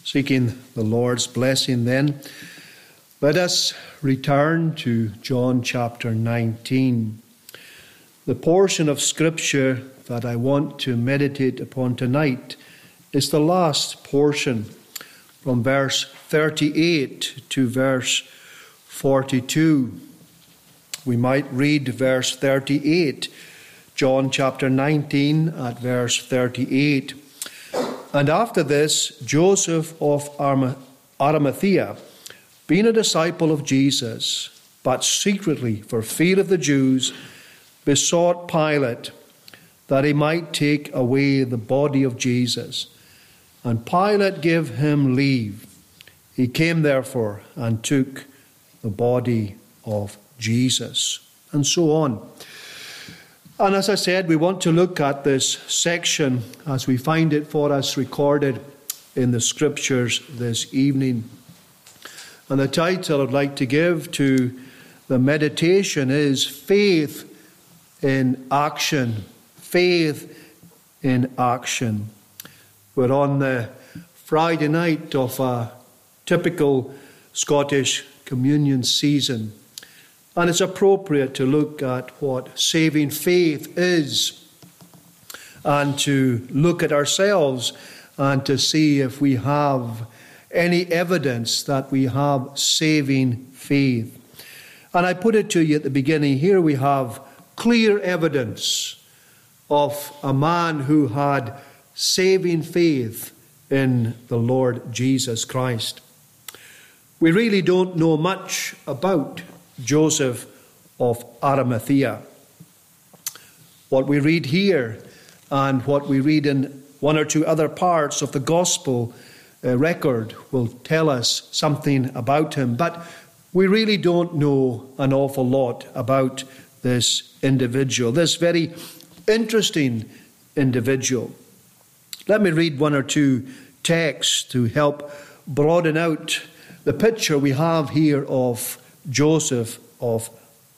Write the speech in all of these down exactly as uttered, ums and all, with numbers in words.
Seeking the Lord's blessing then, let us return to John chapter nineteen. The portion of Scripture that I want to meditate upon tonight is the last portion from verse thirty-eight to verse forty-two. We might read verse thirty-eight, John chapter nineteen at verse thirty-eight. And after this, Joseph of Arimathea, being a disciple of Jesus, but secretly for fear of the Jews, besought Pilate that he might take away the body of Jesus. And Pilate gave him leave. He came therefore and took the body of Jesus. And so on. And as I said, we want to look at this section as we find it for us recorded in the Scriptures this evening. And the title I'd like to give to the meditation is Faith in Action. Faith in Action. We're on the Friday night of a typical Scottish communion season. And it's appropriate to look at what saving faith is and to look at ourselves and to see if we have any evidence that we have saving faith. And I put it to you at the beginning, here we have clear evidence of a man who had saving faith in the Lord Jesus Christ. We really don't know much about Joseph of Arimathea. What we read here and what we read in one or two other parts of the gospel uh, record will tell us something about him. But we really don't know an awful lot about this individual, this very interesting individual. Let me read one or two texts to help broaden out the picture we have here of Joseph of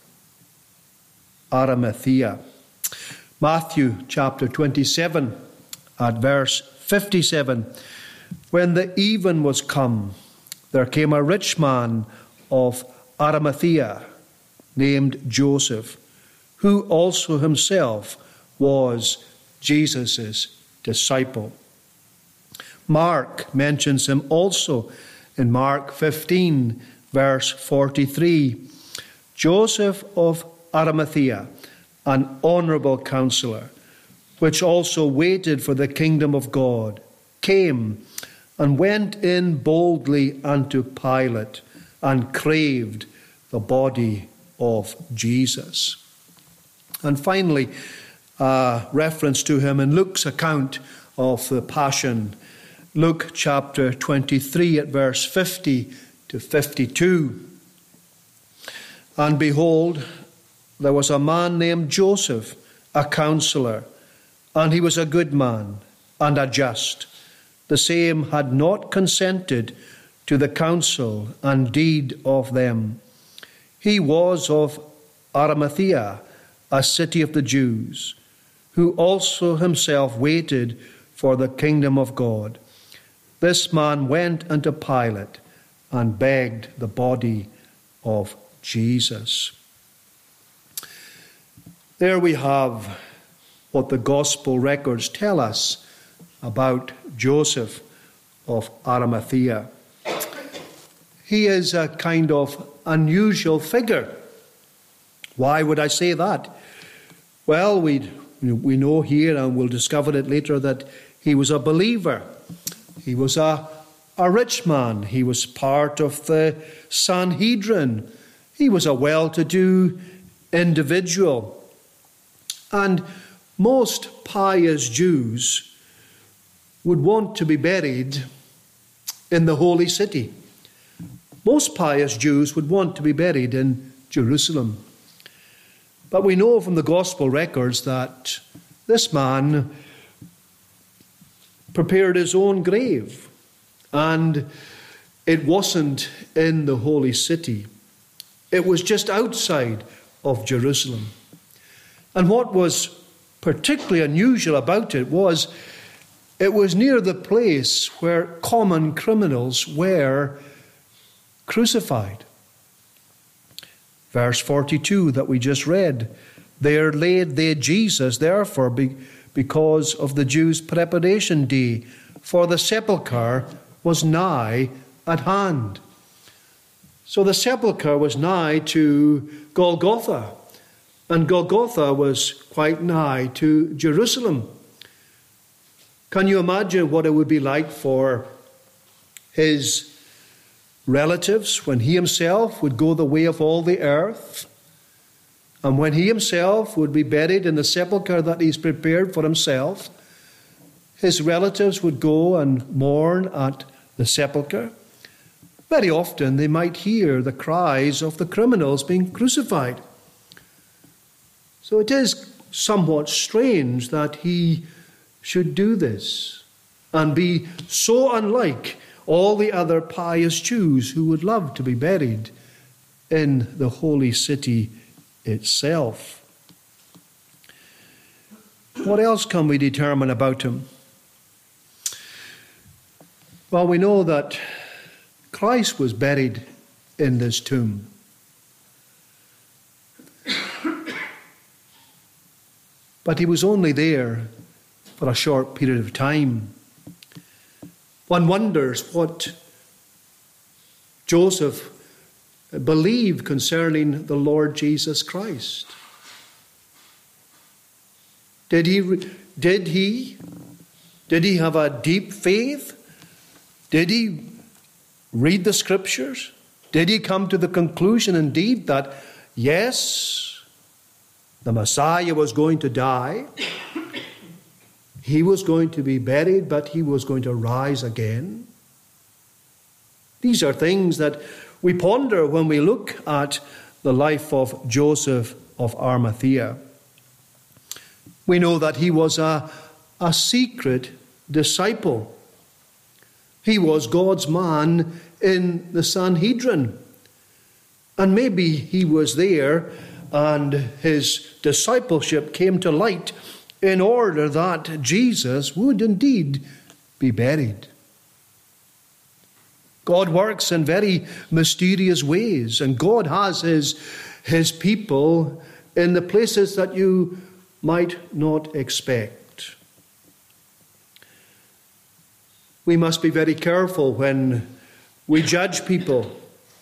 Arimathea. Matthew chapter twenty-seven at verse fifty-seven. When the even was come, there came a rich man of Arimathea named Joseph, who also himself was Jesus' disciple. Mark mentions him also in Mark fifteen, verse forty-three. Joseph of Arimathea, an honourable counsellor, which also waited for the kingdom of God, came and went in boldly unto Pilate and craved the body of Jesus. And finally, a reference to him in Luke's account of the Passion. Luke chapter twenty-three at verse fifty to fifty-two. And behold, there was a man named Joseph, a counsellor, and he was a good man and a just. The same had not consented to the counsel and deed of them. He was of Arimathea, a city of the Jews, who also himself waited for the kingdom of God. This man went unto Pilate and begged the body of Jesus. There we have what the gospel records tell us about Joseph of Arimathea. He is a kind of unusual figure. Why would I say that? Well, we we know here, and we'll discover it later, that he was a believer. He was a, a rich man. He was part of the Sanhedrin. He was a well-to-do individual. And most pious Jews would want to be buried in the holy city. Most pious Jews would want to be buried in Jerusalem. But we know from the gospel records that this man prepared his own grave, and it wasn't in the holy city. It was just outside of Jerusalem. And what was particularly unusual about it was It was near the place where common criminals were crucified. Verse forty-two that we just read, there laid they Jesus, therefore, because of the Jews' preparation day, for the sepulchre was nigh at hand. So the sepulchre was nigh to Golgotha, and Golgotha was quite nigh to Jerusalem. Can you imagine what it would be like for his relatives when he himself would go the way of all the earth, and when he himself would be buried in the sepulchre that he's prepared for himself? His relatives would go and mourn at the sepulchre. Very often they might hear the cries of the criminals being crucified. So it is somewhat strange that he should do this and be so unlike all the other pious Jews who would love to be buried in the holy city itself. What else can we determine about him? Well, we know that Christ was buried in this tomb. But he was only there for a short period of time. One wonders what Joseph believed concerning the Lord Jesus Christ. Did he, did he, did he have a deep faith? Did he read the Scriptures? Did he come to the conclusion indeed that, yes, the Messiah was going to die, he was going to be buried, but he was going to rise again? These are things that we ponder when we look at the life of Joseph of Arimathea. We know that he was a, a secret disciple. He was God's man in the Sanhedrin. And maybe he was there and his discipleship came to light in order that Jesus would indeed be buried. God works in very mysterious ways, and God has his, his people in the places that you might not expect. We must be very careful when we judge people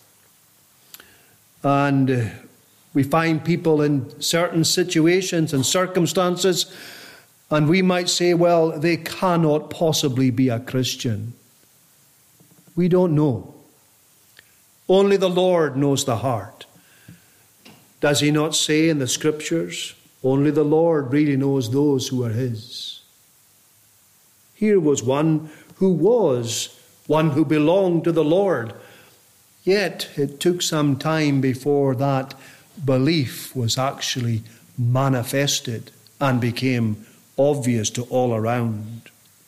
and we find people in certain situations and circumstances, and we might say, well, they cannot possibly be a Christian. We don't know. Only the Lord knows the heart. Does he not say in the Scriptures, only the Lord really knows those who are his? Here was one who was one who belonged to the Lord, yet it took some time before that belief was actually manifested and became obvious to all around.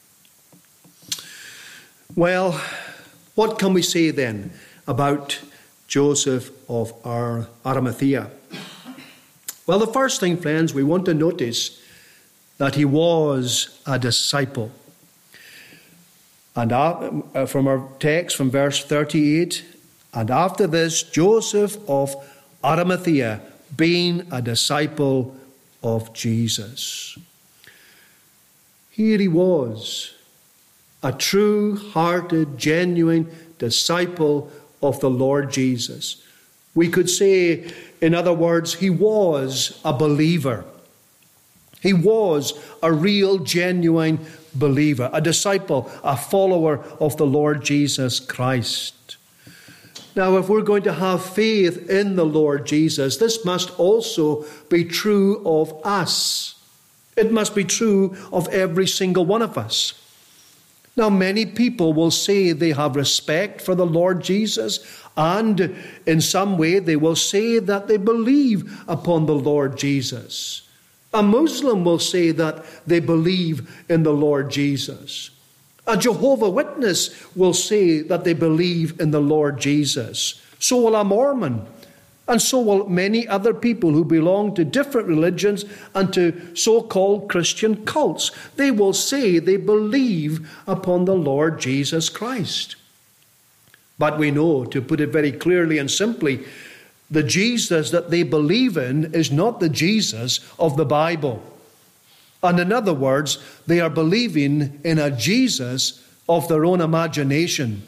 Well, what can we say then about Joseph of Arimathea? Well, the first thing, friends, we want to notice that he was a disciple. And from our text from verse thirty-eight, and after this, Joseph of Arimathea, being a disciple of Jesus. Here he was, a true-hearted, genuine disciple of the Lord Jesus. We could say, in other words, he was a believer. He was a real, genuine believer, a disciple, a follower of the Lord Jesus Christ. Now, if we're going to have faith in the Lord Jesus, this must also be true of us. It must be true of every single one of us. Now, many people will say they have respect for the Lord Jesus, and in some way they will say that they believe upon the Lord Jesus. A Muslim will say that they believe in the Lord Jesus. A Jehovah's Witness will say that they believe in the Lord Jesus. So will a Mormon. And so will many other people who belong to different religions and to so-called Christian cults. They will say they believe upon the Lord Jesus Christ. But we know, to put it very clearly and simply, the Jesus that they believe in is not the Jesus of the Bible. And in other words, they are believing in a Jesus of their own imagination.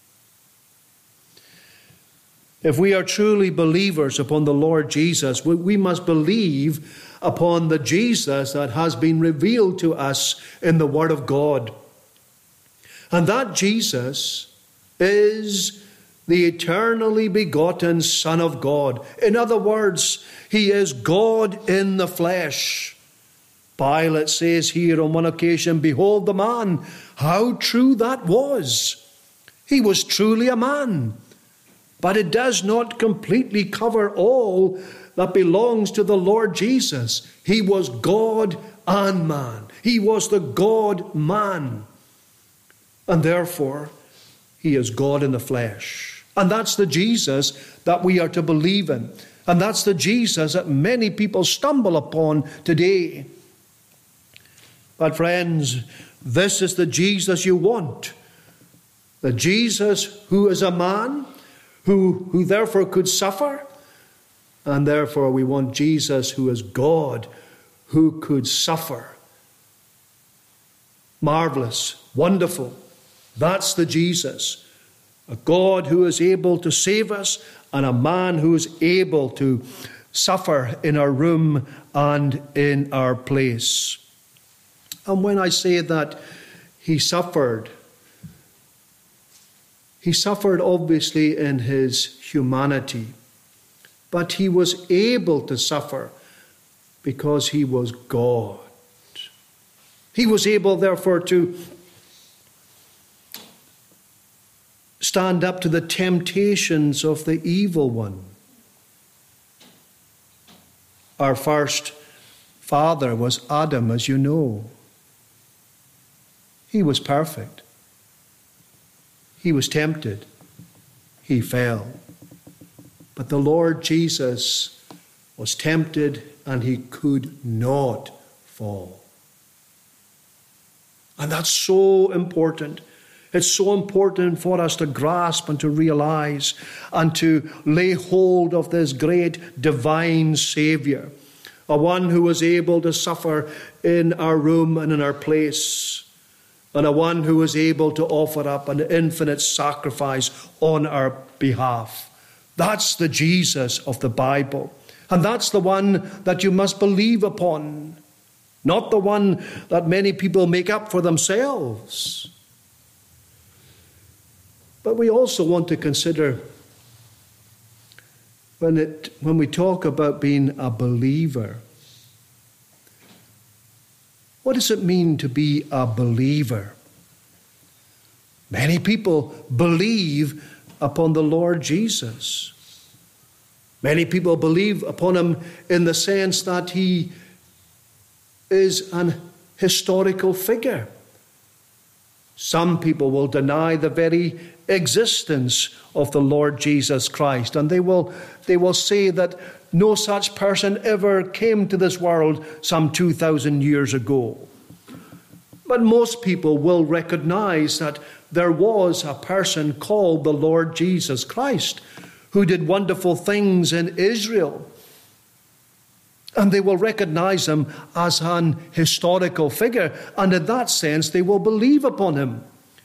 If we are truly believers upon the Lord Jesus, we must believe upon the Jesus that has been revealed to us in the Word of God. And that Jesus is the eternally begotten Son of God. In other words, he is God in the flesh. Pilate says here on one occasion, "Behold the man." How true that was. He was truly a man. But it does not completely cover all that belongs to the Lord Jesus. He was God and man. He was the God-man. And therefore, he is God in the flesh. And that's the Jesus that we are to believe in. And that's the Jesus that many people stumble upon today. But friends, this is the Jesus you want. The Jesus who is a man, Who, who therefore could suffer, and therefore we want Jesus who is God, who could suffer. Marvelous, wonderful. That's the Jesus. A God who is able to save us, and a man who is able to suffer in our room and in our place. And when I say that he suffered, He suffered obviously in his humanity, but he was able to suffer because he was God. He was able, therefore, to stand up to the temptations of the evil one. Our first father was Adam, as you know. He was perfect. He was tempted. He fell. But the Lord Jesus was tempted and he could not fall. And that's so important. It's so important for us to grasp and to realize and to lay hold of this great divine Savior, a one who was able to suffer in our room and in our place, and a one who is able to offer up an infinite sacrifice on our behalf. That's the Jesus of the Bible. And that's the one that you must believe upon, not the one that many people make up for themselves. But we also want to consider, when it when we talk about being a believer, what does it mean to be a believer? Many people believe upon the Lord Jesus. Many people believe upon him in the sense that he is an historical figure. Some people will deny the very existence of the Lord Jesus Christ, and they will, they will say that no such person ever came to this world some two thousand years ago. But most people will recognize that there was a person called the Lord Jesus Christ who did wonderful things in Israel. And they will recognize him as an historical figure. And in that sense, they will believe upon him.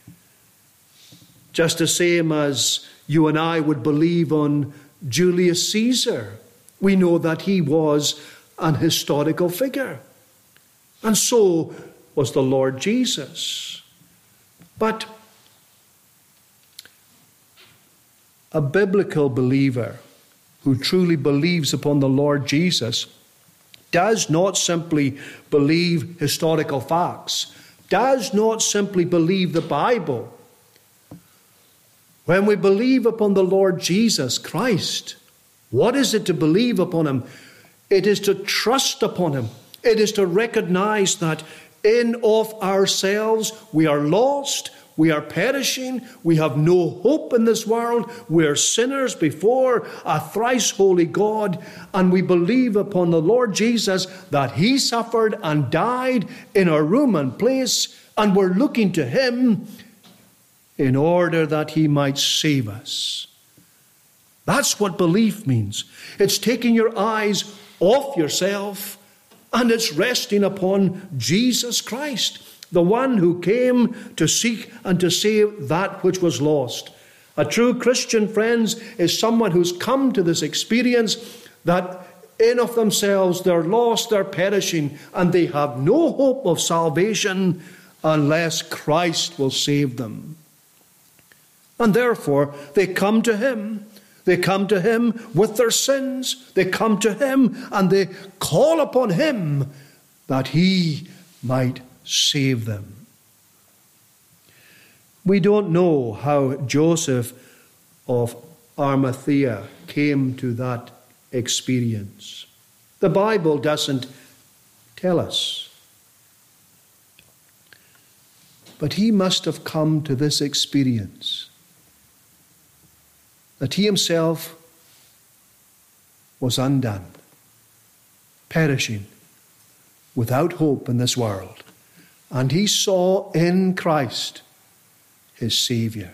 Just the same as you and I would believe on Julius Caesar. We know that he was an historical figure. And so was the Lord Jesus. But a biblical believer who truly believes upon the Lord Jesus does not simply believe historical facts, does not simply believe the Bible. When we believe upon the Lord Jesus Christ, what is it to believe upon him? It is to trust upon him. It is to recognize that in of ourselves we are lost, We are perishing. We have no hope in this world. We are sinners before a thrice holy God. And we believe upon the Lord Jesus that he suffered and died in our room and place. And we're looking to him in order that he might save us. That's what belief means. It's taking your eyes off yourself and it's resting upon Jesus Christ, the one who came to seek and to save that which was lost. A true Christian, friends, is someone who's come to this experience that in of themselves they're lost, they're perishing, and they have no hope of salvation unless Christ will save them. And therefore, they come to him. They come to him with their sins. They come to him and they call upon him that he might save them. We don't know how Joseph of Arimathea came to that experience. The Bible doesn't tell us. But he must have come to this experience that he himself was undone, perishing, without hope in this world. And he saw in Christ his Saviour.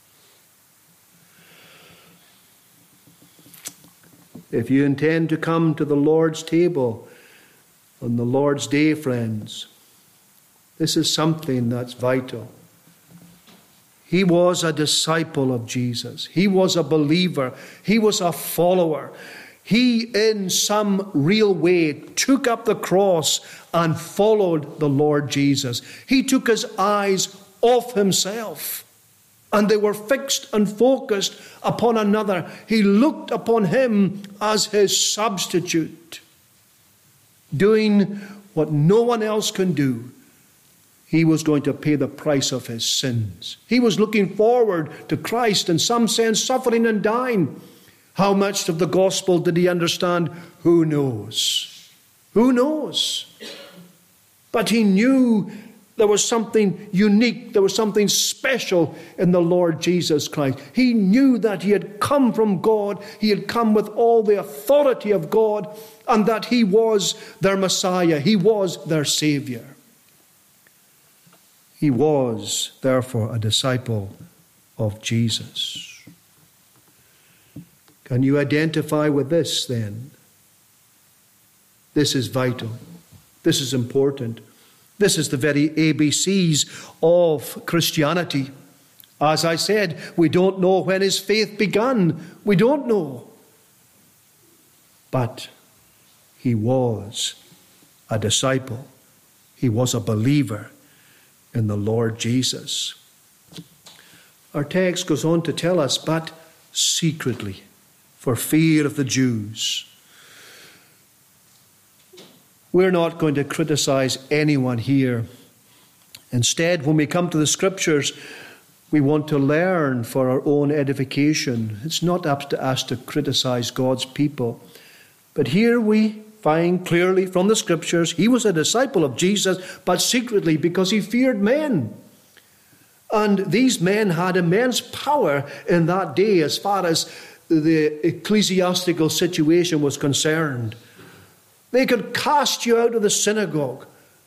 If you intend to come to the Lord's table on the Lord's day, friends, this is something that's vital. He was a disciple of Jesus. He was a believer. He was a follower. He, in some real way, took up the cross and followed the Lord Jesus. He took his eyes off himself, and they were fixed and focused upon another. He looked upon him as his substitute, doing what no one else can do. He was going to pay the price of his sins. He was looking forward to Christ, in some sense, suffering and dying. How much of the gospel did he understand? Who knows? Who knows? But he knew there was something unique, there was something special in the Lord Jesus Christ. He knew that he had come from God, he had come with all the authority of God, and that he was their Messiah, he was their Saviour. He was, therefore, a disciple of Jesus. Can you identify with this, then? This is vital. This is important. This is the very A B Cs of Christianity. As I said, we don't know when his faith began. We don't know. But he was a disciple. He was a believer in the Lord Jesus. Our text goes on to tell us, but secretly, for fear of the Jews. We're not going to criticize anyone here. Instead, when we come to the Scriptures, we want to learn for our own edification. It's not up to us to criticize God's people. But here we find clearly from the Scriptures, he was a disciple of Jesus, but secretly because he feared men. And these men had immense power in that day as far as the ecclesiastical situation was concerned. They could cast you out of the synagogue.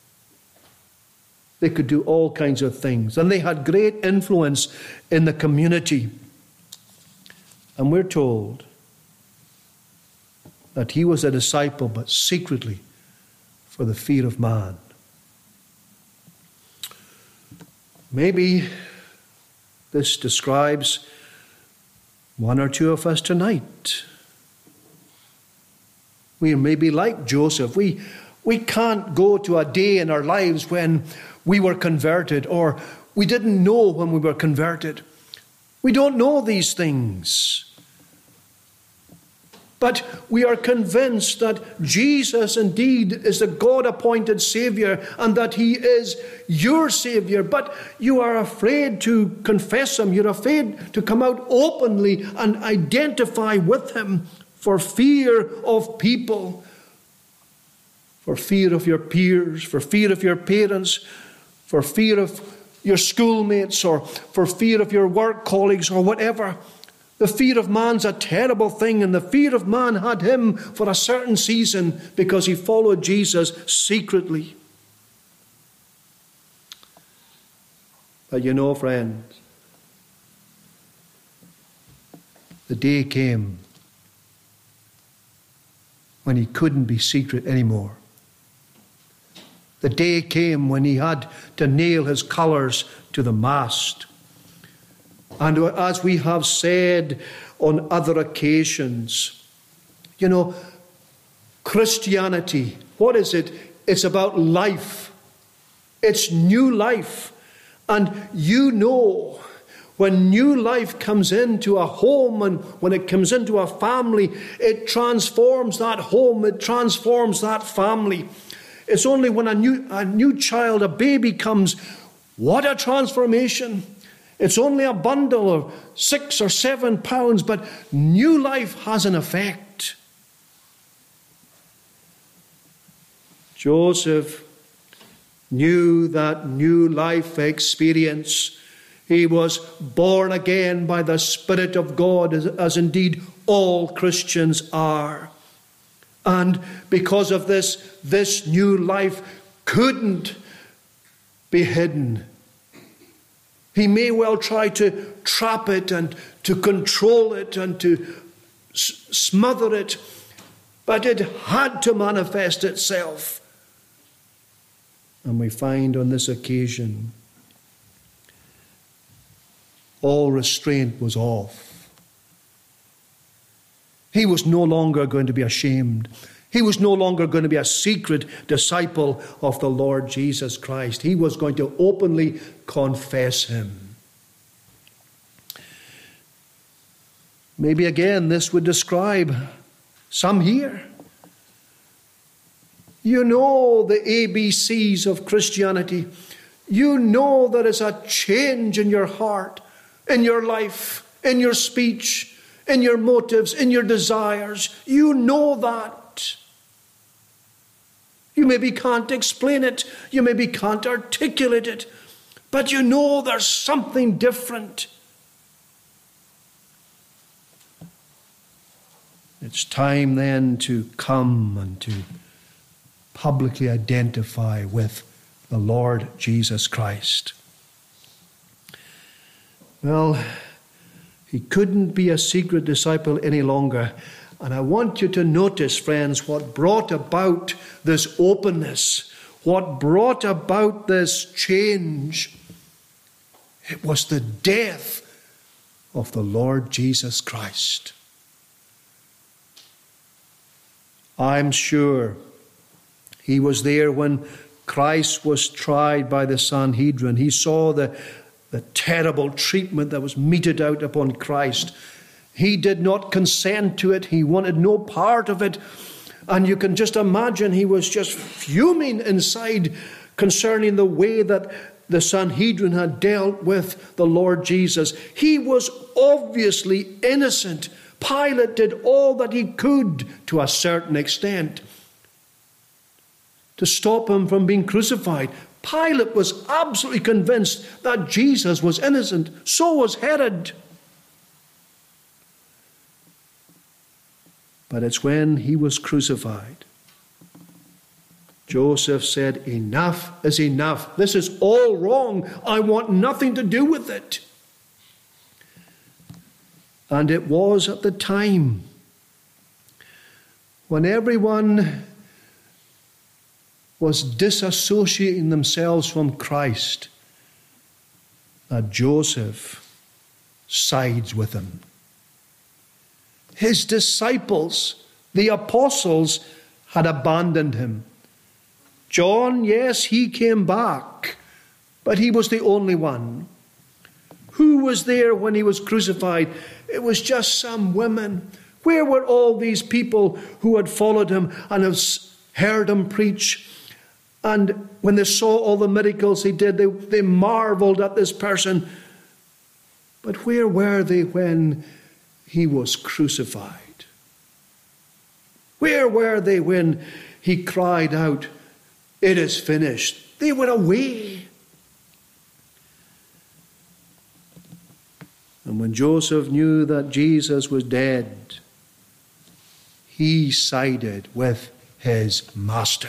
They could do all kinds of things. And they had great influence in the community. And we're told that he was a disciple, but secretly for the fear of man. Maybe this describes one or two of us tonight. We may be like Joseph. We, we can't go to a day in our lives when we were converted, or we didn't know when we were converted. We don't know these things. But we are convinced that Jesus indeed is the God-appointed Saviour and that he is your Saviour. But you are afraid to confess him. You're afraid to come out openly and identify with him for fear of people, for fear of your peers, for fear of your parents, for fear of your schoolmates or for fear of your work colleagues or whatever. The fear of man's a terrible thing, and the fear of man had him for a certain season because he followed Jesus secretly. But you know, friends, the day came when he couldn't be secret anymore. The day came when he had to nail his colours to the mast. And as we have said on other occasions, you know, Christianity, what is it? It's about life. It's new life. And you know, when new life comes into a home and when it comes into a family, it transforms that home, it transforms that family. It's only when a new, a new child, a baby comes, what a transformation. It's only a bundle of six or seven pounds, but new life has an effect. Joseph knew that new life experience. He was born again by the Spirit of God, as, as indeed all Christians are. And because of this, this new life couldn't be hidden. He may well try to trap it and to control it and to s- smother it, but it had to manifest itself. And we find on this occasion, all restraint was off. He was no longer going to be ashamed. He was no longer going to be a secret disciple of the Lord Jesus Christ. He was going to openly confess him. Maybe again this would describe some here. You know the A B Cs of Christianity. You know there is a change in your heart, in your life, in your speech, in your motives, in your desires. You know that. You maybe can't explain it. You maybe can't articulate it. But you know there's something different. It's time then to come and to publicly identify with the Lord Jesus Christ. Well, he couldn't be a secret disciple any longer. And I want you to notice, friends, what brought about this openness, what brought about this change. It was the death of the Lord Jesus Christ. I'm sure he was there when Christ was tried by the Sanhedrin. He saw the, the terrible treatment that was meted out upon Christ. He did not consent to it. He wanted no part of it. And you can just imagine he was just fuming inside concerning the way that the Sanhedrin had dealt with the Lord Jesus. He was obviously innocent. Pilate did all that he could to a certain extent to stop him from being crucified. Pilate was absolutely convinced that Jesus was innocent. So was Herod. But it's when he was crucified, Joseph said, enough is enough. This is all wrong. I want nothing to do with it. And it was at the time when everyone was disassociating themselves from Christ that Joseph sides with him. His disciples, the apostles, had abandoned him. John, yes, he came back, but he was the only one. Who was there when he was crucified? It was just some women. Where were all these people who had followed him and have heard him preach? And when they saw all the miracles he did, they, they marveled at this person. But where were they when he was crucified? Where were they when he cried out, "It is finished"? They were away. And when Joseph knew that Jesus was dead, he sided with his master.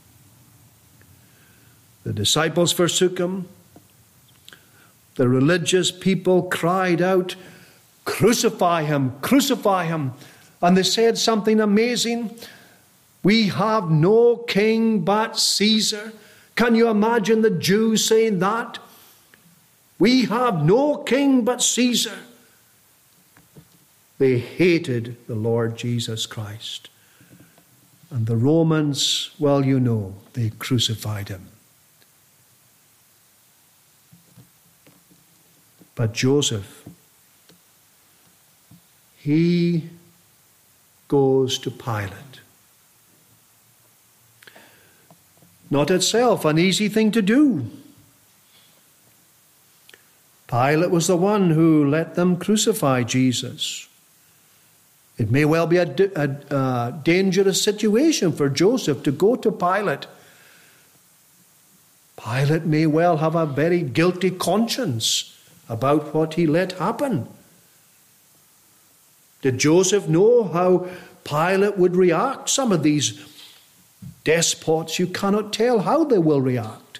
The disciples forsook him. The religious people cried out, "Crucify him, crucify him." And they said something amazing. "We have no king but Caesar." Can you imagine the Jews saying that? "We have no king but Caesar." They hated the Lord Jesus Christ. And the Romans, well, you know, they crucified him. But Joseph, he goes to Pilate. Not itself an easy thing to do. Pilate was the one who let them crucify Jesus. It may well be a, a, a dangerous situation for Joseph to go to Pilate. Pilate may well have a very guilty conscience about what he let happen. Did Joseph know how Pilate would react? Some of these despots, you cannot tell how they will react.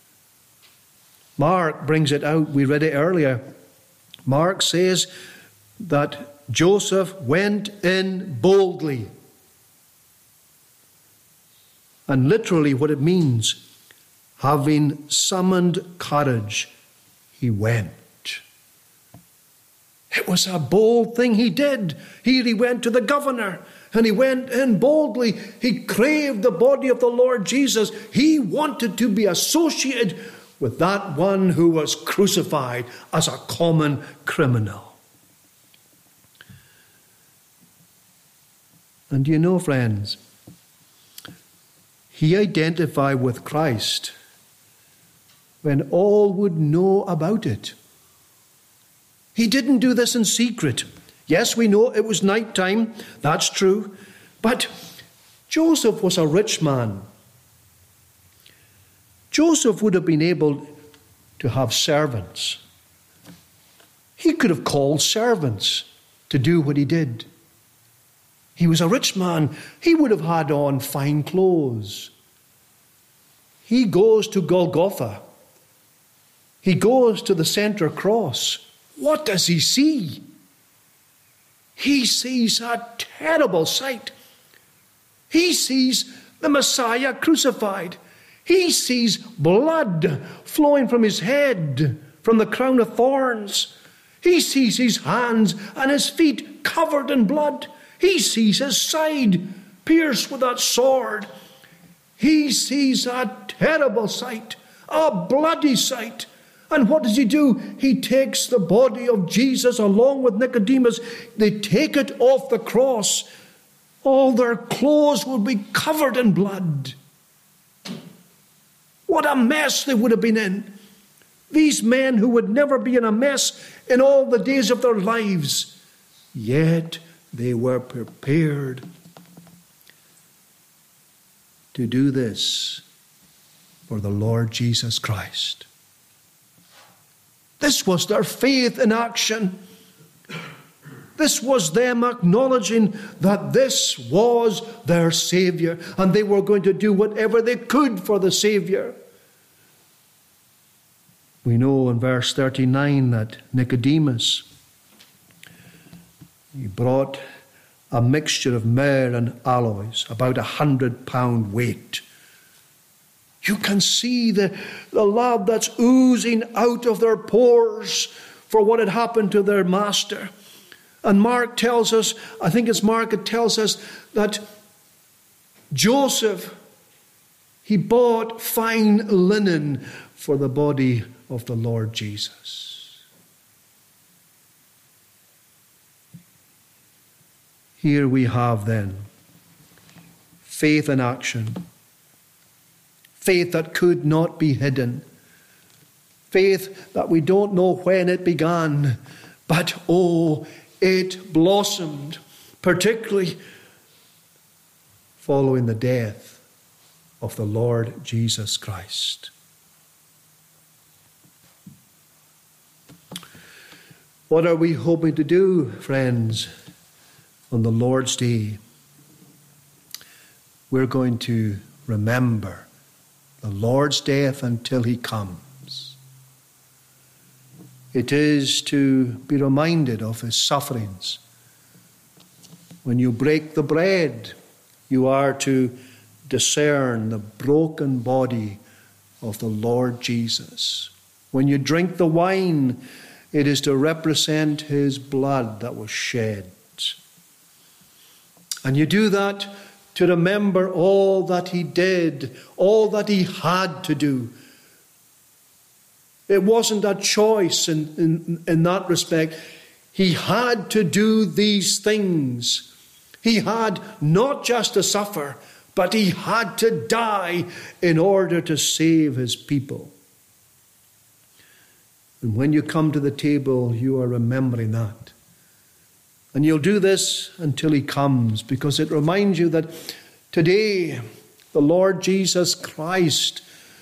Mark brings it out. We read it earlier. Mark says that Joseph went in boldly. And literally what it means, having summoned courage, he went. It was a bold thing he did. Here he went to the governor, and he went in boldly. He craved the body of the Lord Jesus. He wanted to be associated with that one who was crucified as a common criminal. And you know, friends, he identified with Christ when all would know about it. He didn't do this in secret. Yes, we know it was nighttime. That's true. But Joseph was a rich man. Joseph would have been able to have servants. He could have called servants to do what he did. He was a rich man. He would have had on fine clothes. He goes to Golgotha. He goes to the center cross. What does he see? He sees a terrible sight. He sees the Messiah crucified. He sees blood flowing from his head, from the crown of thorns. He sees his hands and his feet covered in blood. He sees his side pierced with that sword. He sees a terrible sight, a bloody sight. And what does he do? He takes the body of Jesus along with Nicodemus. They take it off the cross. All their clothes will be covered in blood. What a mess they would have been in. These men who would never be in a mess in all the days of their lives. Yet they were prepared to do this for the Lord Jesus Christ. This was their faith in action. This was them acknowledging that this was their Savior, and they were going to do whatever they could for the Savior. We know in verse thirty-nine that Nicodemus, he brought a mixture of myrrh and aloes, about a hundred pound weight. You can see the, the love that's oozing out of their pores for what had happened to their master. And Mark tells us, I think it's Mark that tells us that Joseph, he bought fine linen for the body of the Lord Jesus. Here we have then faith in action. Faith that could not be hidden. Faith that we don't know when it began, but oh, it blossomed, particularly following the death of the Lord Jesus Christ. What are we hoping to do, friends, on the Lord's Day? We're going to remember the Lord's death until he comes. It is to be reminded of his sufferings. When you break the bread, you are to discern the broken body of the Lord Jesus. When you drink the wine, it is to represent his blood that was shed. And you do that to remember all that he did, all that he had to do. It wasn't a choice in, in, in that respect. He had to do these things. He had not just to suffer, but he had to die in order to save his people. And when you come to the table, you are remembering that. And you'll do this until he comes, because it reminds you that today the Lord Jesus Christ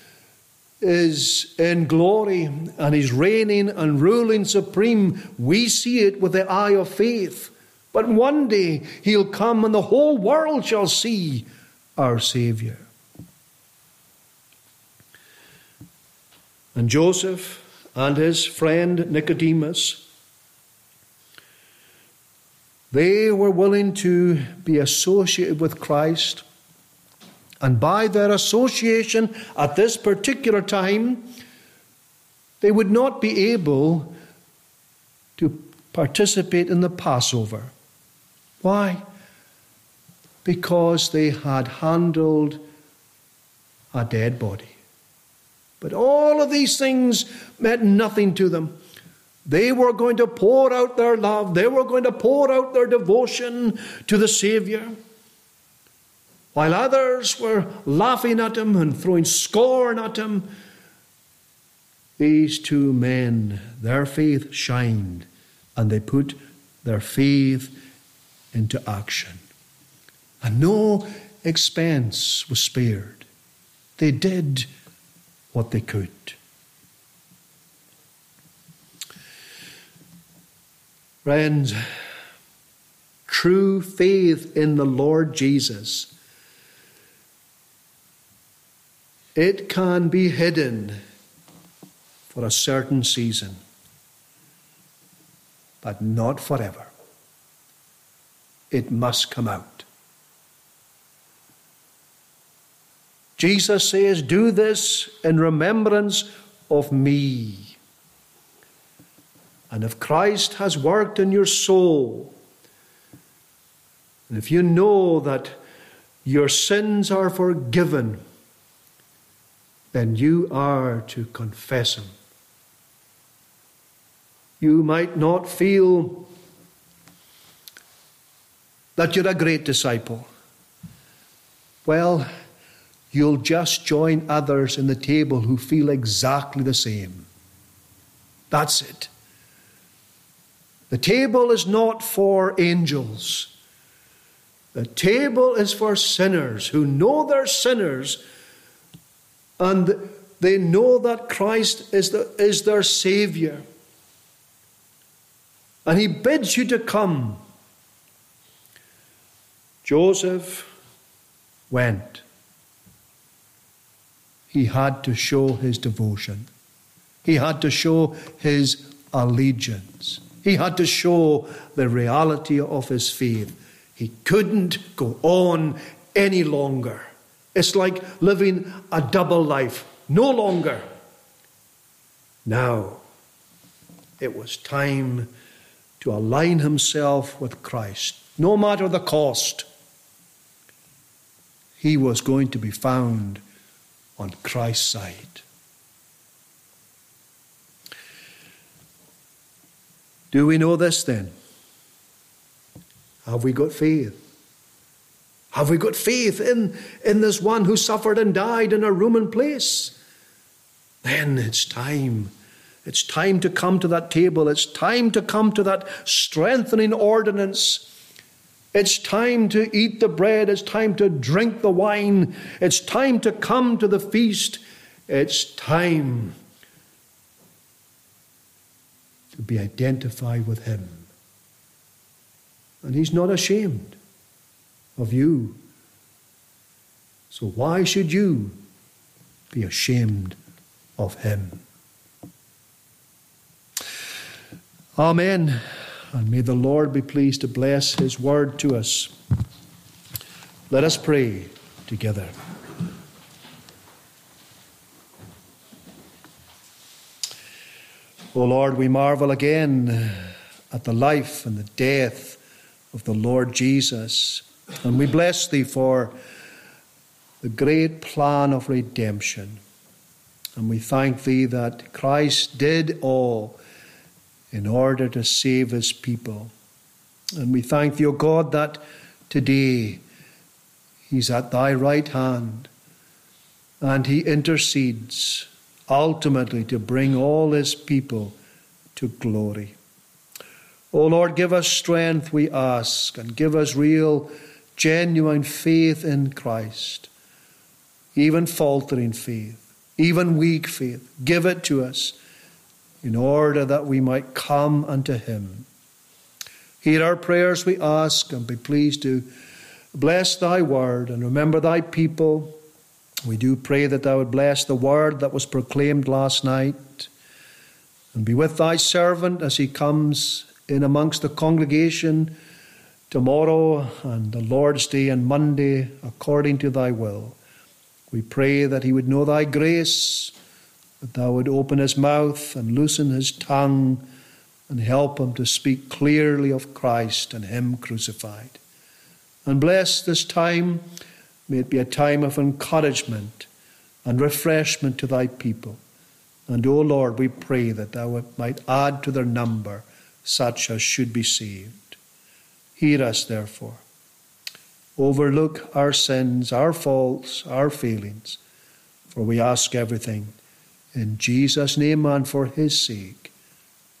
is in glory and he's reigning and ruling supreme. We see it with the eye of faith. But one day he'll come and the whole world shall see our Saviour. And Joseph and his friend Nicodemus, they were willing to be associated with Christ. And by their association at this particular time, they would not be able to participate in the Passover. Why? Because they had handled a dead body. But all of these things meant nothing to them. They were going to pour out their love. They were going to pour out their devotion to the Saviour. While others were laughing at him and throwing scorn at him, these two men, their faith shined, and they put their faith into action. And no expense was spared. They did what they could. Friends, true faith in the Lord Jesus, it can be hidden for a certain season, but not forever. It must come out. Jesus says, "Do this in remembrance of me." And if Christ has worked in your soul, and if you know that your sins are forgiven, then you are to confess him. You might not feel that you're a great disciple. Well, you'll just join others in the table who feel exactly the same. That's it. The table is not for angels. The table is for sinners who know they're sinners, and they know that Christ is, the, is their Saviour. And he bids you to come. Joseph went. He had to show his devotion. He had to show his allegiance. He had to show the reality of his faith. He couldn't go on any longer. It's like living a double life. No longer. Now, it was time to align himself with Christ. No matter the cost, he was going to be found on Christ's side. Do we know this then? Have we got faith? Have we got faith in, in this one who suffered and died in a Roman place? Then it's time. It's time to come to that table. It's time to come to that strengthening ordinance. It's time to eat the bread. It's time to drink the wine. It's time to come to the feast. It's time to be identified with him. And he's not ashamed of you. So why should you be ashamed of him? Amen. And may the Lord be pleased to bless his word to us. Let us pray together. O Lord, we marvel again at the life and the death of the Lord Jesus. And we bless thee for the great plan of redemption. And we thank thee that Christ did all in order to save his people. And we thank thee, O God, that today he's at thy right hand and he intercedes ultimately to bring all his people to glory. O Lord, give us strength, we ask, and give us real, genuine faith in Christ, even faltering faith, even weak faith. Give it to us in order that we might come unto him. Hear our prayers, we ask, and be pleased to bless thy word and remember thy people. We do pray that thou would bless the word that was proclaimed last night and be with thy servant as he comes in amongst the congregation tomorrow and the Lord's Day and Monday according to thy will. We pray that he would know thy grace, that thou would open his mouth and loosen his tongue and help him to speak clearly of Christ and him crucified. And bless this time. May it be a time of encouragement and refreshment to thy people. And, O Lord, we pray that thou might add to their number such as should be saved. Hear us, therefore. Overlook our sins, our faults, our failings, for we ask everything in Jesus' name and for his sake.